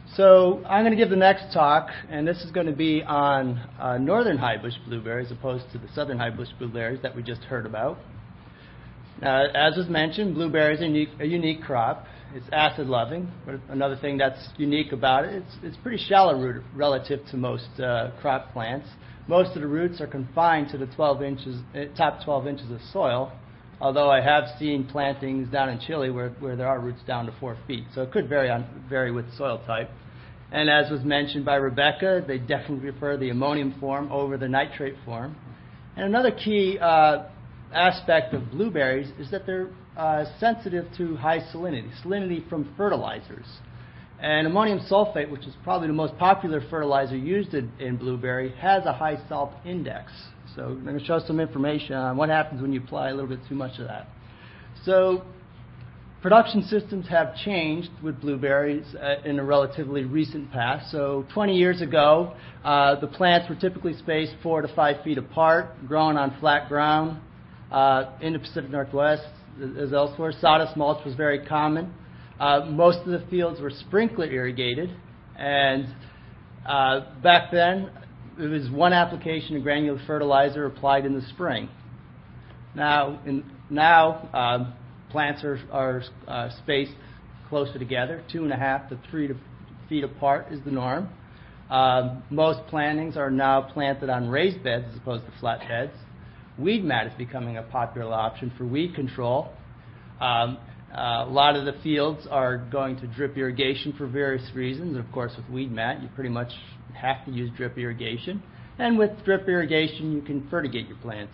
So I'm going to give the next talk, and this is going to be on northern highbush blueberry as opposed to the southern highbush blueberries that we just heard about. Now, as was mentioned, blueberry is a unique crop. It's acid-loving, but another thing that's unique about it, it's pretty shallow rooted relative to most crop plants. Most of the roots are confined to the top 12 inches of soil, although I have seen plantings down in Chile where there are roots down to 4 feet. So it could vary with soil type. And as was mentioned by Rebecca, they definitely prefer the ammonium form over the nitrate form. And another key aspect of blueberries is that they're sensitive to high salinity from fertilizers. And ammonium sulfate, which is probably the most popular fertilizer used in blueberry, has a high salt index. So I'm going to show some information on what happens when you apply a little bit too much of that. So production systems have changed with blueberries in a relatively recent past. So 20 years ago, the plants were typically spaced 4 to 5 feet apart, grown on flat ground. In the Pacific Northwest, as elsewhere, sawdust mulch was very common. Most of the fields were sprinkler irrigated, and back then it was one application of granular fertilizer applied in the spring. Now plants are spaced closer together, 2.5 to 3 feet apart is the norm. Most plantings are now planted on raised beds as opposed to flat beds. Weed mat is becoming a popular option for weed control. A lot of the fields are going to drip irrigation for various reasons. Of course, with weed mat, you pretty much have to use drip irrigation. And with drip irrigation, you can fertigate your plants.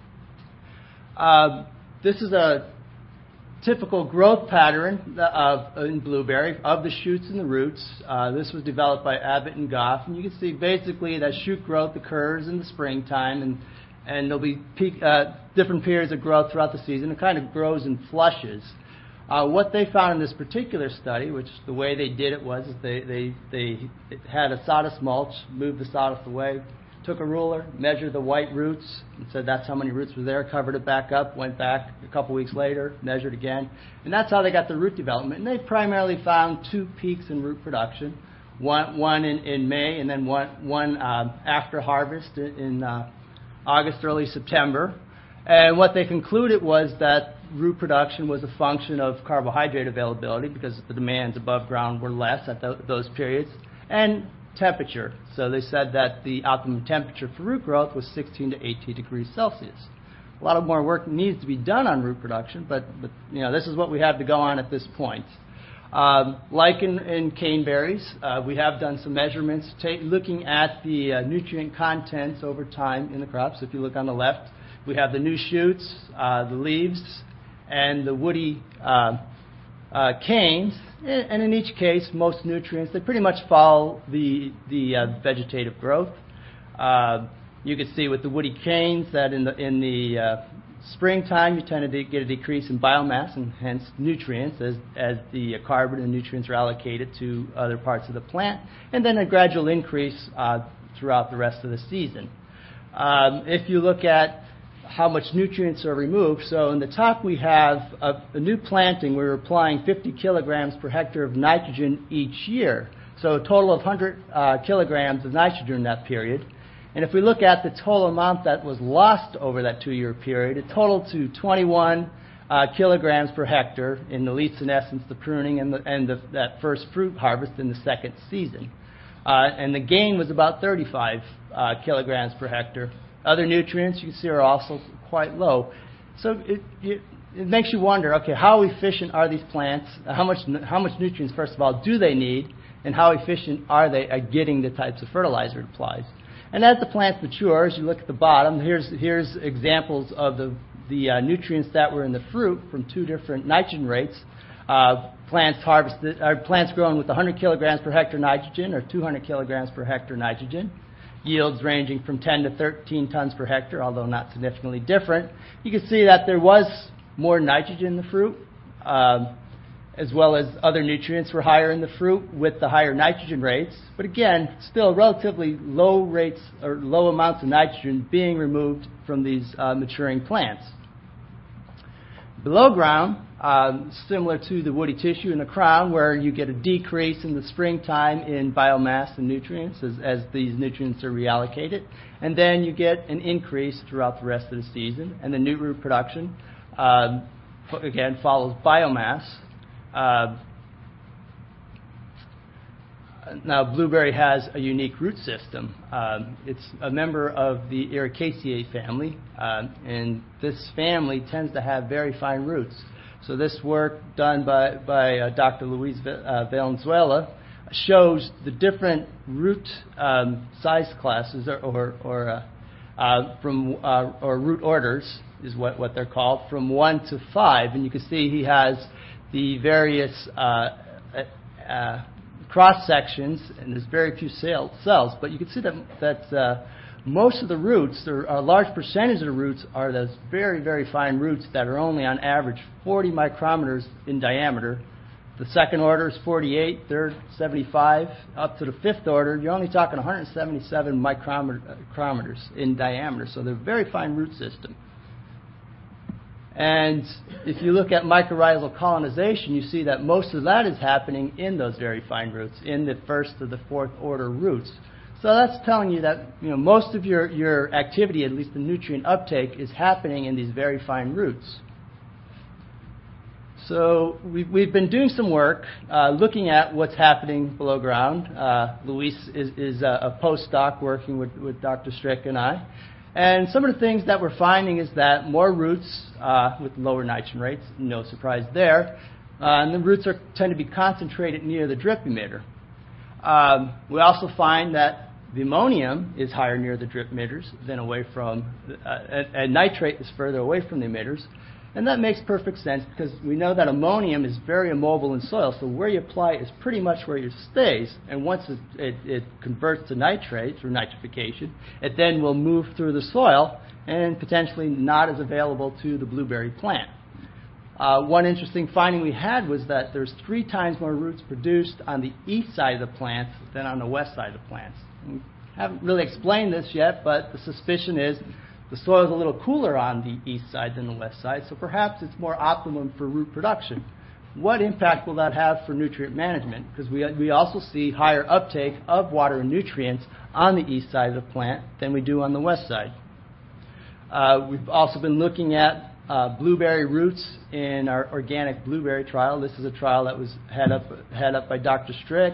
This is a typical growth pattern in blueberry of the shoots and the roots. This was developed by Abbott and Goff. And you can see basically that shoot growth occurs in the springtime, and there'll be different periods of growth throughout the season. It kind of grows in flushes. What they found in this particular study, which the way they did it was they had a sawdust mulch, moved the sawdust away, took a ruler, measured the white roots, and said that's how many roots were there, covered it back up, went back a couple weeks later, measured again. And that's how they got the root development. And they primarily found 2 peaks in root production, one in May and then one after harvest in August, early September. And what they concluded was that root production was a function of carbohydrate availability because the demands above ground were less at those periods, and temperature. So they said that the optimum temperature for root growth was 16 to 18 degrees Celsius. A lot of more work needs to be done on root production, but this is what we have to go on at this point. Like in caneberries, we have done some measurements looking at the nutrient contents over time in the crops. If you look on the left, we have the new shoots, the leaves, and the woody canes. And in each case, most nutrients, they pretty much follow the vegetative growth. You can see with the woody canes that in the springtime, you tend to get a decrease in biomass and hence nutrients as the carbon and nutrients are allocated to other parts of the plant, and then a gradual increase throughout the rest of the season. If you look at how much nutrients are removed, so in the top we have a new planting. We're applying 50 kilograms per hectare of nitrogen each year, so a total of 100 kilograms of nitrogen in that period. And if we look at the total amount that was lost over that 2-year period, it totaled to 21 kilograms per hectare in the leaf senescence, the pruning, and that first fruit harvest in the second season. And the gain was about 35 kilograms per hectare. Other nutrients you can see are also quite low. So it makes you wonder, okay, how efficient are these plants? How much nutrients, first of all, do they need? And how efficient are they at getting the types of fertilizer it applies? And as the plants mature, as you look at the bottom, here's examples of the nutrients that were in the fruit from 2 different nitrogen rates. Plants grown with 100 kilograms per hectare nitrogen or 200 kilograms per hectare nitrogen. Yields ranging from 10 to 13 tons per hectare, although not significantly different. You can see that there was more nitrogen in the fruit, as well as other nutrients were higher in the fruit with the higher nitrogen rates. But again, still relatively low rates or low amounts of nitrogen being removed from these maturing plants. Below ground, similar to the woody tissue in the crown, where you get a decrease in the springtime in biomass and nutrients as these nutrients are reallocated. And then you get an increase throughout the rest of the season. And the new root production, again, follows biomass. Now, blueberry has a unique root system. It's a member of the Ericaceae family, and this family tends to have very fine roots. So this work done by Dr. Luis Valenzuela shows the different root size classes or root orders is what they're called, from 1 to 5, and you can see he has the various cross sections, and there's very few cells, but you can see that most of the roots, or a large percentage of the roots, are those very, very fine roots that are only on average 40 micrometers in diameter. The second order is 48, third 75, up to the fifth order, you're only talking 177 micrometers in diameter, so they're a very fine root system. And if you look at mycorrhizal colonization, you see that most of that is happening in those very fine roots, in the first to the fourth order roots. So that's telling you that most of your activity, at least the nutrient uptake, is happening in these very fine roots. So we've been doing some work looking at what's happening below ground. Luis is a postdoc working with Dr. Strick and I. And some of the things that we're finding is that more roots with lower nitrogen rates, no surprise there, and the roots tend to be concentrated near the drip emitter. We also find that the ammonium is higher near the drip emitters than away from, and nitrate is further away from the emitters. And that makes perfect sense because we know that ammonium is very immobile in soil, so where you apply it is pretty much where it stays. And once it converts to nitrate through nitrification, it then will move through the soil and potentially not as available to the blueberry plant. One interesting finding we had was that there's 3 times more roots produced on the east side of the plants than on the west side of the plants. We haven't really explained this yet, but the suspicion is the soil is a little cooler on the east side than the west side, so perhaps it's more optimum for root production. What impact will that have for nutrient management? Because we also see higher uptake of water and nutrients on the east side of the plant than we do on the west side. We've also been looking at blueberry roots in our organic blueberry trial. This is a trial that was head up by Dr. Strick,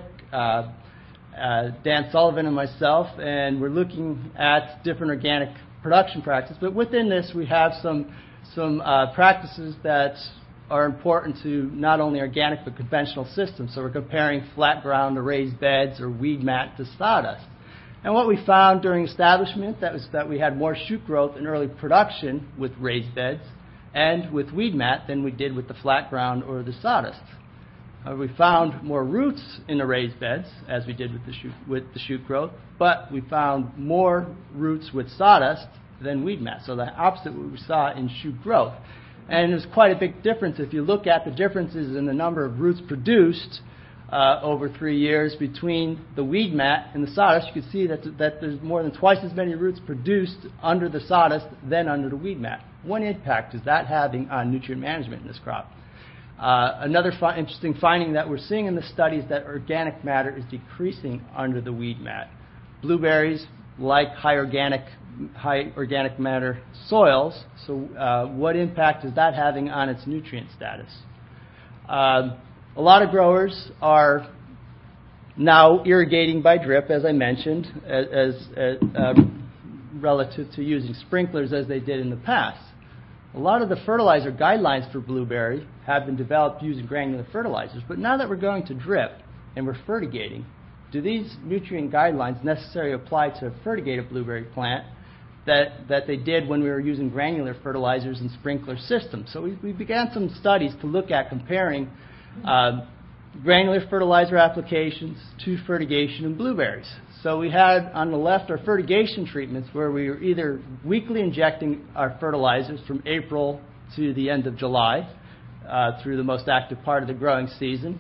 Dan Sullivan, and myself, and we're looking at different organic production practices. But within this, we have some practices that are important to not only organic but conventional systems. So we're comparing flat ground to raised beds or weed mat to sawdust. And what we found during establishment was that we had more shoot growth in early production with raised beds and with weed mat than we did with the flat ground or the sawdust. We found more roots in the raised beds, as we did with the shoot growth, but we found more roots with sawdust than weed mat. So the opposite of what we saw in shoot growth. And there's quite a big difference. If you look at the differences in the number of roots produced over 3 years between the weed mat and the sawdust, you can see that there's more than twice as many roots produced under the sawdust than under the weed mat. What impact is that having on nutrient management in this crop? Another interesting finding that we're seeing in the study is that organic matter is decreasing under the weed mat. Blueberries like high organic matter soils, so what impact is that having on its nutrient status? A lot of growers are now irrigating by drip, as I mentioned, as relative to using sprinklers as they did in the past. A lot of the fertilizer guidelines for blueberry have been developed using granular fertilizers, but now that we're going to drip and we're fertigating, do these nutrient guidelines necessarily apply to a fertigated blueberry plant that they did when we were using granular fertilizers and sprinkler systems? So we began some studies to look at comparing granular fertilizer applications to fertigation in blueberries. So we had on the left our fertigation treatments where we were either weekly injecting our fertilizers from April to the end of July through the most active part of the growing season,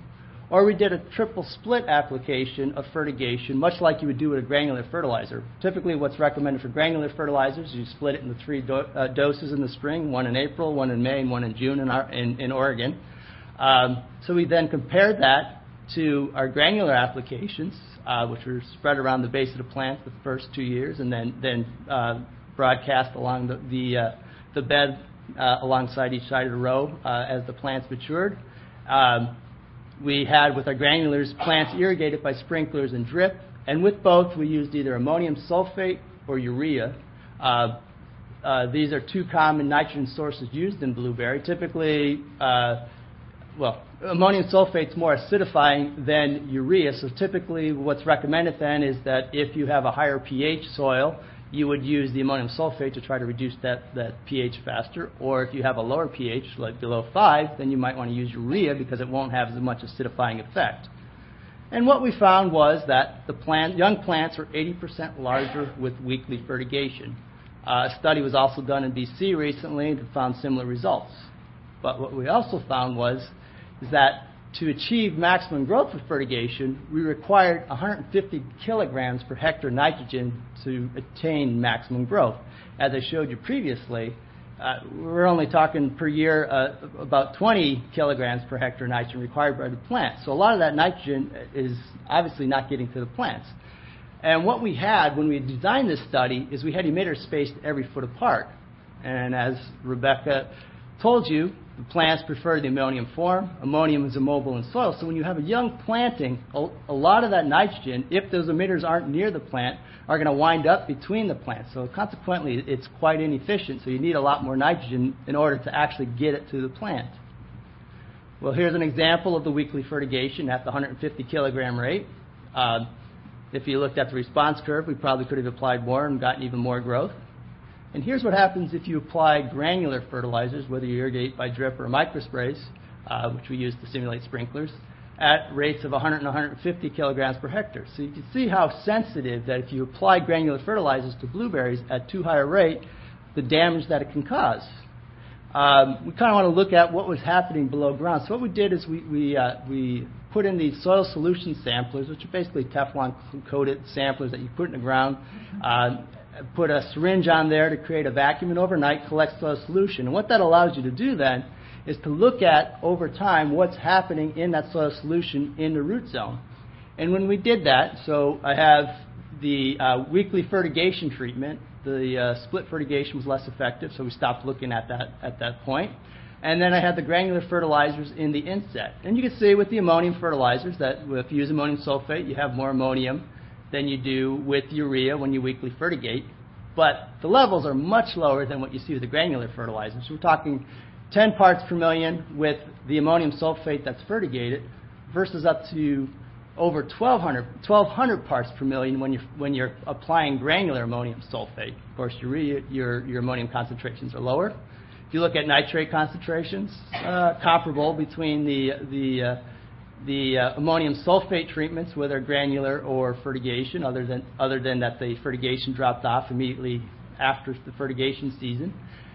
or we did a triple split application of fertigation, much like you would do with a granular fertilizer. Typically what's recommended for granular fertilizers is you split it into 3 doses in the spring, 1 in April, 1 in May, and 1 in June in Oregon. So we then compared that to our granular applications, which were spread around the base of the plant the first 2 years, and then broadcast along the bed alongside each side of the row as the plants matured. We had, with our granulars, plants irrigated by sprinklers and drip, and with both we used either ammonium sulfate or urea. These are 2 common nitrogen sources used in blueberry. Typically, ammonium sulfate is more acidifying than urea, so typically what's recommended then is that if you have a higher pH soil, you would use the ammonium sulfate to try to reduce that pH faster, or if you have a lower pH, like below 5, then you might want to use urea because it won't have as much acidifying effect. And what we found was that the young plants were 80% larger with weekly fertigation. A study was also done in BC recently and found similar results. But what we also found is that to achieve maximum growth with fertigation, we required 150 kilograms per hectare nitrogen to attain maximum growth. As I showed you previously, we're only talking per year about 20 kilograms per hectare nitrogen required by the plant. So a lot of that nitrogen is obviously not getting to the plants. And what we had when we designed this study is we had emitters spaced every foot apart. And as Rebecca told you, the plants prefer the ammonium form. Ammonium is immobile in soil. So when you have a young planting, a lot of that nitrogen, if those emitters aren't near the plant, are going to wind up between the plants. So consequently, it's quite inefficient. So you need a lot more nitrogen in order to actually get it to the plant. Well, here's an example of the weekly fertigation at the 150 kilogram rate. If you looked at the response curve, we probably could have applied more and gotten even more growth. And here's what happens if you apply granular fertilizers, whether you irrigate by drip or microsprays, which we use to simulate sprinklers, at rates of 100 and 150 kilograms per hectare. So you can see how sensitive that if you apply granular fertilizers to blueberries at too high a rate, the damage that it can cause. We kind of want to look at what was happening below ground. So what we did is we put in these soil solution samplers, which are basically Teflon-coated samplers that you put in the ground, put a syringe on there to create a vacuum, and overnight collect soil solution. And what that allows you to do then is to look at, over time, what's happening in that soil solution in the root zone. And when we did that, so I have the weekly fertigation treatment. The split fertigation was less effective, so we stopped looking at that at that point. And then I had the granular fertilizers in the inset. And you can see with the ammonium fertilizers that if you use ammonium sulfate, you have more ammonium than you do with urea when you weekly fertigate. But the levels are much lower than what you see with the granular fertilizers. We're talking 10 parts per million with the ammonium sulfate that's fertigated versus up to over 1,200 parts per million when you're applying granular ammonium sulfate. Of course, urea, your ammonium concentrations are lower. If you look at nitrate concentrations, comparable between the ammonium sulfate treatments, whether granular or fertigation, other than that the fertigation dropped off immediately after the fertigation season.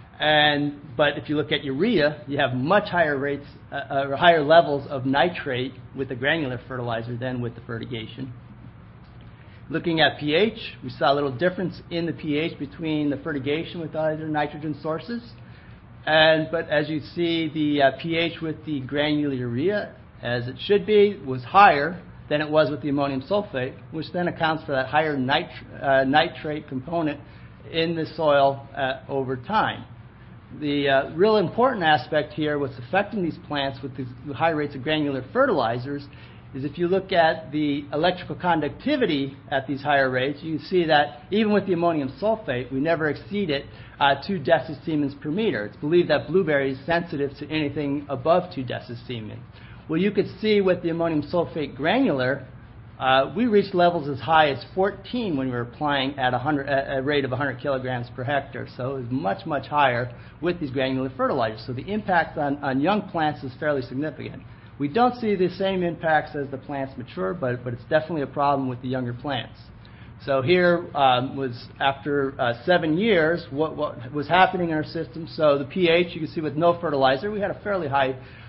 But if you look at urea, you have much higher rates or higher levels of nitrate with the granular fertilizer than with the fertigation. Looking at pH, we saw a little difference in the pH between the fertigation with either nitrogen sources. But as you see, the pH with the granular urea, as it should be, was higher than it was with the ammonium sulfate, which then accounts for that higher nitrate component in the soil over time. The real important aspect here, what's affecting these plants with the high rates of granular fertilizers, is if you look at the electrical conductivity at these higher rates, you can see that even with the ammonium sulfate, we never exceeded 2 decisiemens per meter. It's believed that blueberry is sensitive to anything above 2 decisiemens. Well, you could see with the ammonium sulfate granular, we reached levels as high as 14 when we were applying at a rate of 100 kilograms per hectare. So it was much, much higher with these granular fertilizers. So the impact on young plants is fairly significant. We don't see the same impacts as the plants mature, but it's definitely a problem with the younger plants. So here was after 7 years, what was happening in our system. So the pH, you can see with no fertilizer, we had a fairly high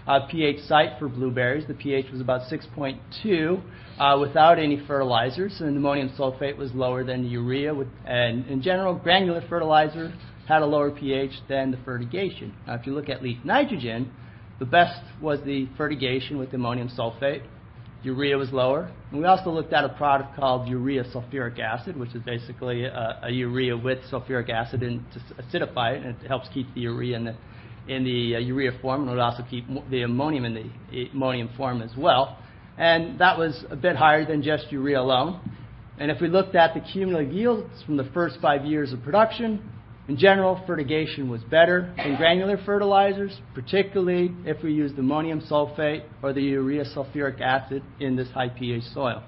pH site for blueberries. The pH was about 6.2 without any fertilizers, and ammonium sulfate was lower than the urea. And in general, granular fertilizer had a lower pH than the fertigation. Now, if you look at leaf nitrogen, the best was the fertigation with ammonium sulfate. Urea was lower. And we also looked at a product called urea sulfuric acid, which is basically a urea with sulfuric acid to acidify it, and it helps keep the urea in the urea form, and it would also keep the ammonium in the ammonium form as well. And that was a bit higher than just urea alone. And if we looked at the cumulative yields from the first 5 years of production, in general, fertigation was better than granular fertilizers, particularly if we used ammonium sulfate or the urea sulfuric acid in this high pH soil.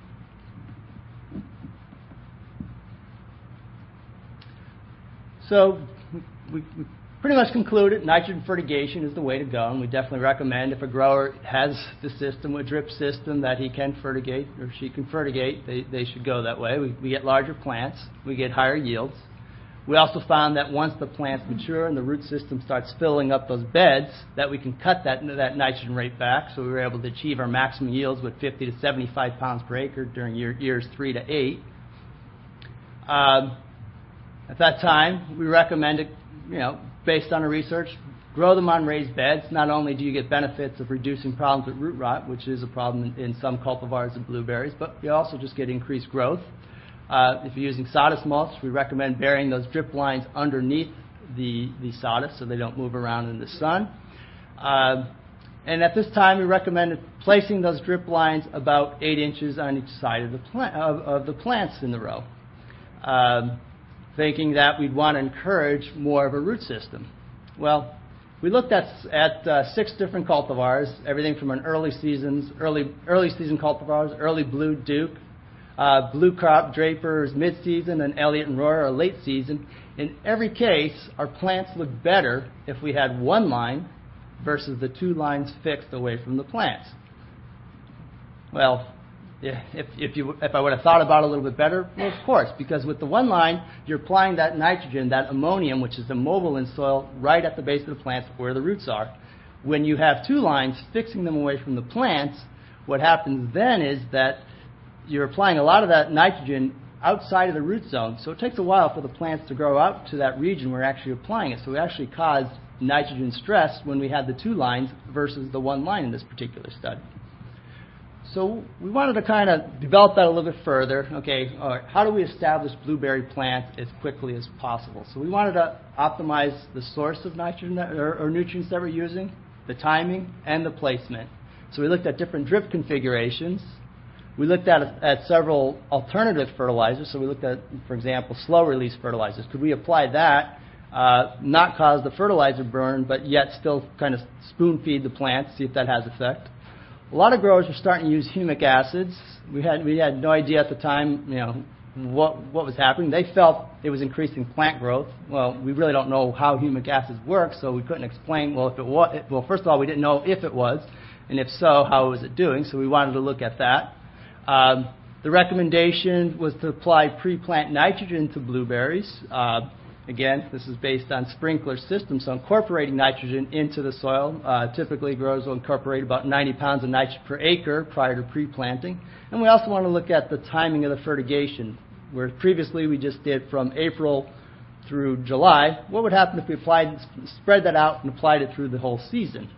So we pretty much concluded nitrogen fertigation is the way to go, and we definitely recommend if a grower has the system, a drip system, that he can fertigate or she can fertigate, they should go that way. We get larger plants, we get higher yields. We also found that once the plants mature and the root system starts filling up those beds, that we can cut that nitrogen rate back. So we were able to achieve our maximum yields with 50 to 75 pounds per acre during years 3 to 8. At that time, we recommended, based on our research, grow them on raised beds. Not only do you get benefits of reducing problems with root rot, which is a problem in some cultivars of blueberries, but you also just get increased growth. If you're using sawdust mulch, we recommend burying those drip lines underneath the sawdust so they don't move around in the sun. And at this time, we recommend placing those drip lines about 8 inches on each side of the plants in the row, thinking that we'd want to encourage more of a root system. Well, we looked at 6 different cultivars, everything from an early season cultivars, early blue Duke, Blue Crop, Draper's mid-season, and Elliott and Royer are late season. In every case, our plants look better if we had one line versus the 2 lines fixed away from the plants. Well, if I would have thought about it a little bit better, well, of course, because with the one line, you're applying that nitrogen, that ammonium, which is immobile in soil, right at the base of the plants where the roots are. When you have 2 lines fixing them away from the plants, what happens then is that you're applying a lot of that nitrogen outside of the root zone. So it takes a while for the plants to grow out to that region where we're actually applying it. So we actually caused nitrogen stress when we had the 2 lines versus the 1 line in this particular study. So we wanted to kind of develop that a little bit further. Okay, all right, how do we establish blueberry plants as quickly as possible? So we wanted to optimize the source of nitrogen or nutrients that we're using, the timing, and the placement. So we looked at different drip configurations. We looked at several alternative fertilizers. So we looked at, for example, slow-release fertilizers. Could we apply that, not cause the fertilizer burn, but yet still kind of spoon-feed the plants, see if that has effect? A lot of growers were starting to use humic acids. We had no idea at the time, what was happening. They felt it was increasing plant growth. Well, we really don't know how humic acids work, so we couldn't explain. Well, if it was, well, first of all, we didn't know if it was, and if so, how was it doing? So we wanted to look at that. The recommendation was to apply pre-plant nitrogen to blueberries. Again, this is based on sprinkler systems, so incorporating nitrogen into the soil. Typically, growers will incorporate about 90 pounds of nitrogen per acre prior to pre-planting. And we also want to look at the timing of the fertigation, where previously we just did from April through July. What would happen if we spread that out and applied it through the whole season?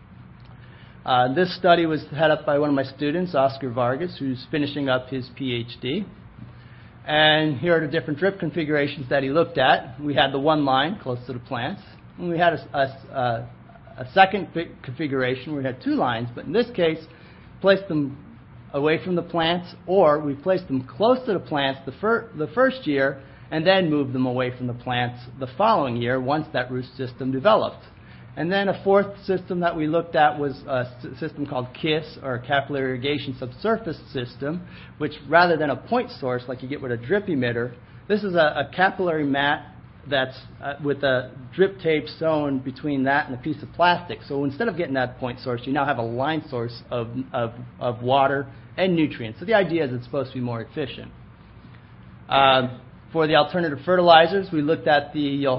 This study was headed up by one of my students, Oscar Vargas, who's finishing up his PhD. And here are the different drip configurations that he looked at. We had the 1 line close to the plants. And we had a second configuration where we had 2 lines, but in this case, placed them away from the plants, or we placed them close to the plants the first year and then moved them away from the plants the following year once that root system developed. And then a 4th system that we looked at was a system called KISS, or capillary irrigation subsurface system, which rather than a point source like you get with a drip emitter, this is a capillary mat that's with a drip tape sewn between that and a piece of plastic. So instead of getting that point source, you now have a line source of water and nutrients. So the idea is it's supposed to be more efficient. For the alternative fertilizers, we looked at the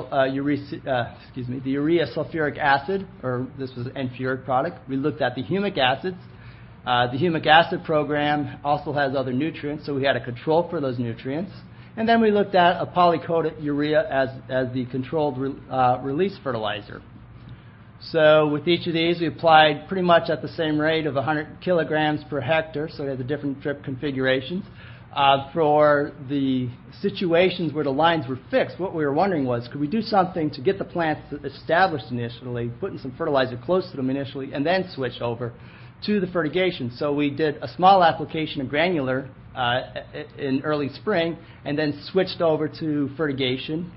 urea sulfuric acid, or this was an N-furic product. We looked at the humic acids. The humic acid program also has other nutrients, so we had a control for those nutrients. And then we looked at a polycoated urea as the controlled release fertilizer. So with each of these, we applied pretty much at the same rate of 100 kilograms per hectare, so we had the different drip configurations. For the situations where the lines were fixed, what we were wondering was, could we do something to get the plants established initially, putting some fertilizer close to them initially, and then switch over to the fertigation? So we did a small application of granular in early spring, and then switched over to fertigation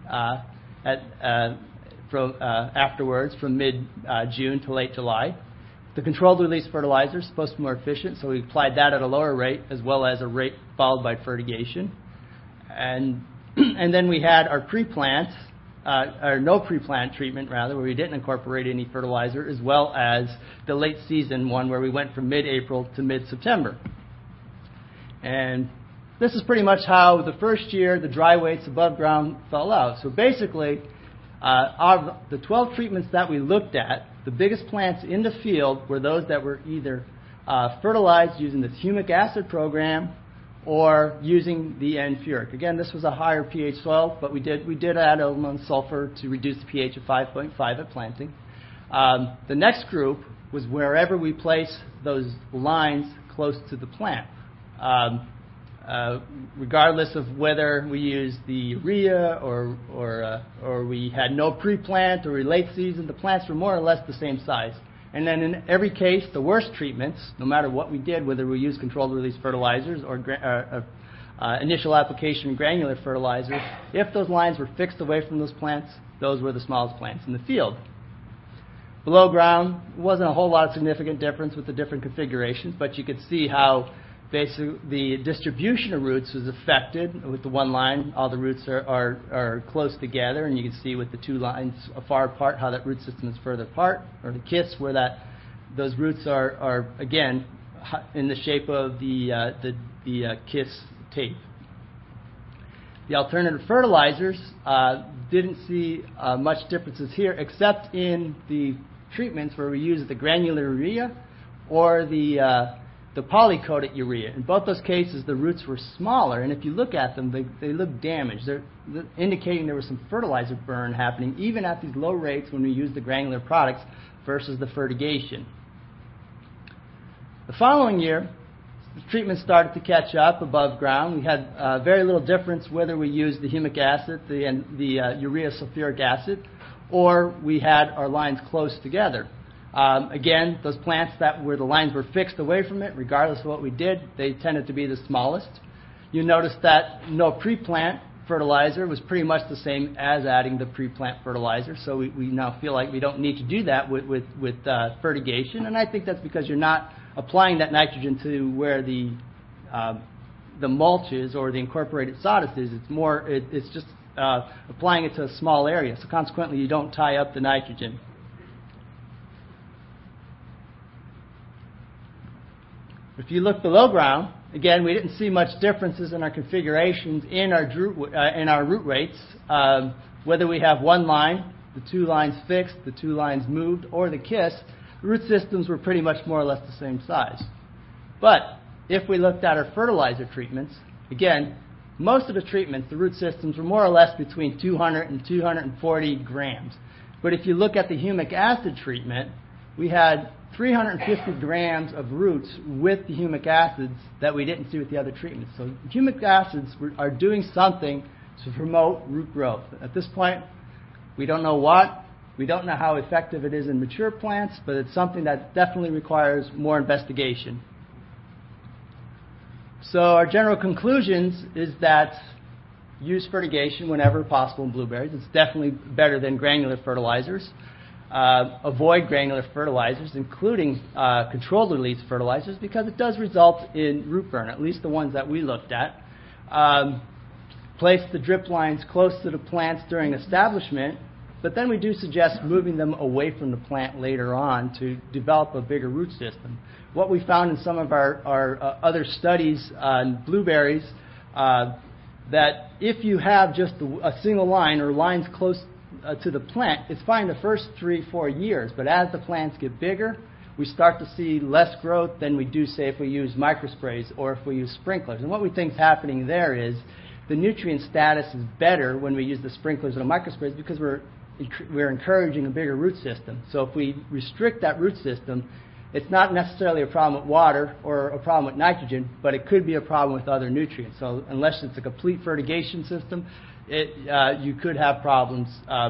afterwards from mid-June to late July. The controlled release fertilizer is supposed to be more efficient, so we applied that at a lower rate, as well as a rate followed by fertigation. And then we had our pre-plant, or no pre-plant treatment, rather, where we didn't incorporate any fertilizer, as well as the late season one, where we went from mid-April to mid-September. And this is pretty much how the first year the dry weights above ground fell out. So basically, of the 12 treatments that we looked at, the biggest plants in the field were those that were either fertilized using this humic acid program or using the N-furic. Again, this was a higher pH soil, but we did add aluminum sulfur to reduce the pH of 5.5 at planting. The next group was wherever we place those lines close to the plant. Regardless of whether we used the urea or we had no pre-plant or late season, the plants were more or less the same size. And then in every case, the worst treatments, no matter what we did, whether we used controlled release fertilizers or initial application of granular fertilizers, if those lines were fixed away from those plants, those were the smallest plants in the field. Below ground, wasn't a whole lot of significant difference with the different configurations, but you could see how basically the distribution of roots was affected. With the one line, all the roots are close together, and you can see with the two lines far apart how that root system is further apart, or the kits where those roots are again in the shape of the KISS tape. The alternative fertilizers didn't see much differences here, except in the treatments where we use the granular urea or the polycoated urea. In both those cases, the roots were smaller, and if you look at them, they look damaged. They're indicating there was some fertilizer burn happening, even at these low rates when we use the granular products versus the fertigation. The following year, the treatment started to catch up above ground. We had very little difference whether we used the humic acid, the urea sulfuric acid, or we had our lines close together. Again, those plants where the lines were fixed away from it, regardless of what we did, they tended to be the smallest. You notice that no pre-plant fertilizer was pretty much the same as adding the pre-plant fertilizer, so we now feel like we don't need to do that with fertigation, and I think that's because you're not applying that nitrogen to where the mulch is or the incorporated sawdust is. It's just applying it to a small area, so consequently you don't tie up the nitrogen. If you look below ground, again, we didn't see much differences in our configurations in our root rates. Whether we have one line, the two lines fixed, the two lines moved, or the KISS, the root systems were pretty much more or less the same size. But if we looked at our fertilizer treatments, again, most of the treatments, the root systems were more or less between 200 and 240 grams. But if you look at the humic acid treatment, we had 350 grams of roots with the humic acids that we didn't see with the other treatments. So humic acids are doing something to promote root growth. At this point, we don't know what. We don't know how effective it is in mature plants, but it's something that definitely requires more investigation. So our general conclusions is that use fertigation whenever possible in blueberries. It's definitely better than granular fertilizers. Avoid granular fertilizers, including controlled release fertilizers, because it does result in root burn, at least the ones that we looked at. Place the drip lines close to the plants during establishment, but then we do suggest moving them away from the plant later on to develop a bigger root system. What we found in some of our other studies on blueberries, that if you have just a single line or lines close to the plant, it's fine the first 3-4 years, but as the plants get bigger, we start to see less growth than we do, say, if we use microsprays or if we use sprinklers. And what we think is happening there is the nutrient status is better when we use the sprinklers and the microsprays because we're encouraging a bigger root system. So if we restrict that root system, it's not necessarily a problem with water or a problem with nitrogen, but it could be a problem with other nutrients. So unless it's a complete fertigation system, you could have problems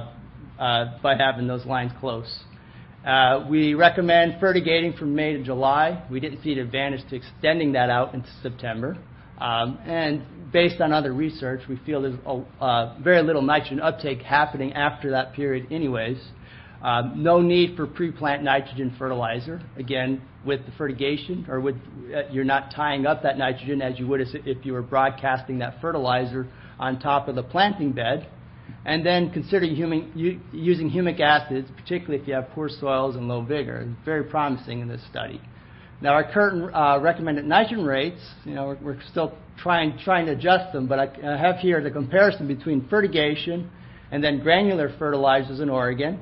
by having those lines close. We recommend fertigating from May to July. We didn't see an advantage to extending that out into September. And based on other research, we feel there's very little nitrogen uptake happening after that period anyways. No need for pre-plant nitrogen fertilizer. Again, with the fertigation, or you're not tying up that nitrogen as you would if you were broadcasting that fertilizer on top of the planting bed. And then consider using humic acids, particularly if you have poor soils and low vigor. It's very promising in this study. Now, our current recommended nitrogen rates, we're still trying to adjust them, but I have here the comparison between fertigation and then granular fertilizers in Oregon.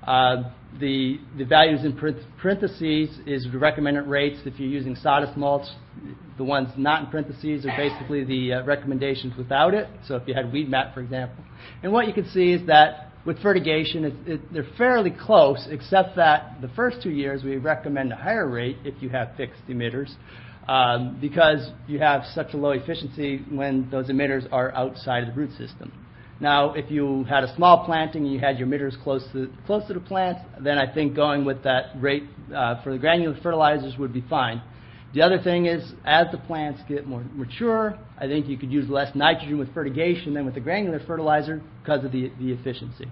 The values in parentheses is the recommended rates if you're using sawdust mulch. The ones not in parentheses are basically the recommendations without it. So if you had weed mat, for example. And what you can see is that with fertigation, they're fairly close, except that the first 2 years we recommend a higher rate if you have fixed emitters, because you have such a low efficiency when those emitters are outside of the root system. Now, if you had a small planting and you had your emitters close to the plant, then I think going with that rate for the granular fertilizers would be fine. The other thing is, as the plants get more mature, I think you could use less nitrogen with fertigation than with the granular fertilizer because of the efficiency.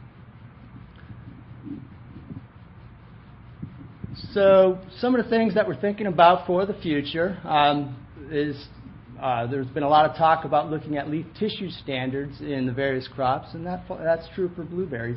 So some of the things that we're thinking about for the future is there's been a lot of talk about looking at leaf tissue standards in the various crops, and that's true for blueberries.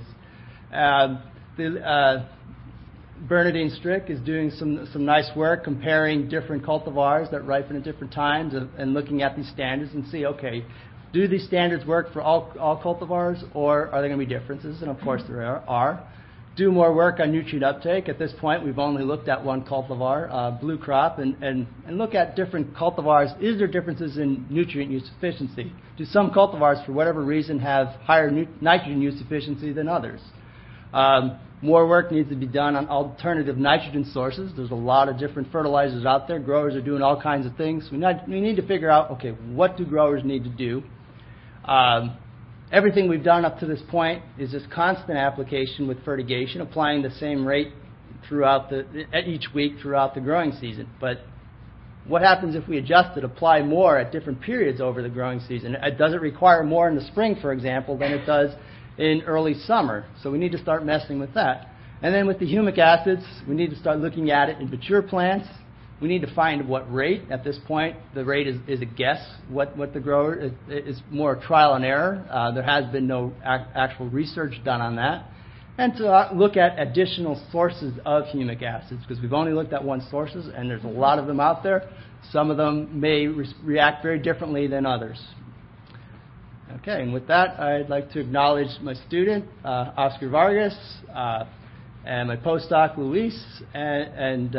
Bernadine Strick is doing some nice work comparing different cultivars that ripen at different times and looking at these standards and see, okay, do these standards work for all cultivars, or are there going to be differences? And of course there are. Do more work on nutrient uptake. At this point, we've only looked at one cultivar, blue crop, and look at different cultivars. Is there differences in nutrient use efficiency? Do some cultivars, for whatever reason, have higher nitrogen use efficiency than others? More work needs to be done on alternative nitrogen sources. There's a lot of different fertilizers out there. Growers are doing all kinds of things. We need to figure out, okay, what do growers need to do? Everything we've done up to this point is this constant application with fertigation, applying the same rate each week throughout the growing season. But what happens if we adjust it, apply more at different periods over the growing season? Does it require more in the spring, for example, than it does in early summer? So we need to start messing with that. And then with the humic acids, we need to start looking at it in mature plants. We need to find what rate. At this point, the rate is a guess. What the grower is more trial and error. There has been no actual research done on that. And to look at additional sources of humic acids, because we've only looked at one sources, and there's a lot of them out there. Some of them may react very differently than others. Okay, and with that, I'd like to acknowledge my student, Oscar Vargas, and my postdoc, Luis, and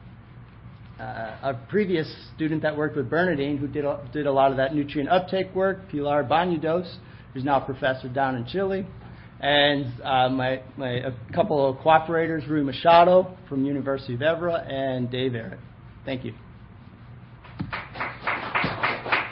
a previous student that worked with Bernadine, who did a lot of that nutrient uptake work, Pilar Bañudos, who's now a professor down in Chile, and a couple of cooperators, Rui Machado from University of Evora, and Dave Arrett. Thank you.